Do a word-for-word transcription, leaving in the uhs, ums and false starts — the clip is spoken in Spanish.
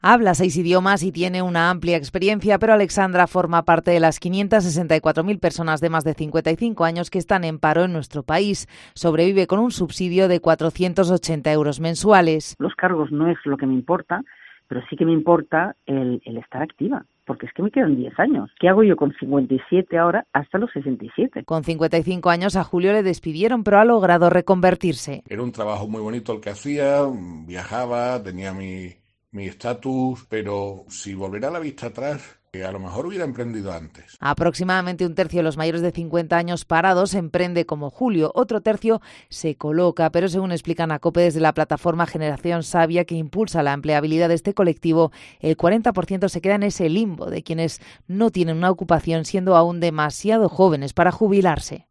Habla seis idiomas y tiene una amplia experiencia, pero Alexandra forma parte de las quinientas sesenta y cuatro mil personas de más de cincuenta y cinco años que están en paro en nuestro país. Sobrevive con un subsidio de cuatrocientos ochenta euros mensuales. Los cargos no es lo que me importa, pero sí que me importa el, el estar activa, porque es que me quedan diez años. ¿Qué hago yo con cincuenta y siete ahora hasta los sesenta y siete? Con cincuenta y cinco años a Julio le despidieron, pero ha logrado reconvertirse. Era un trabajo muy bonito el que hacía, viajaba, tenía mi... mi estatus, pero si volviera la vista atrás, que a lo mejor hubiera emprendido antes. Aproximadamente un tercio de los mayores de cincuenta años parados emprende como Julio, otro tercio se coloca, pero según explican a COPE desde la plataforma Generación Sabia que impulsa la empleabilidad de este colectivo, el cuarenta por ciento se queda en ese limbo de quienes no tienen una ocupación siendo aún demasiado jóvenes para jubilarse.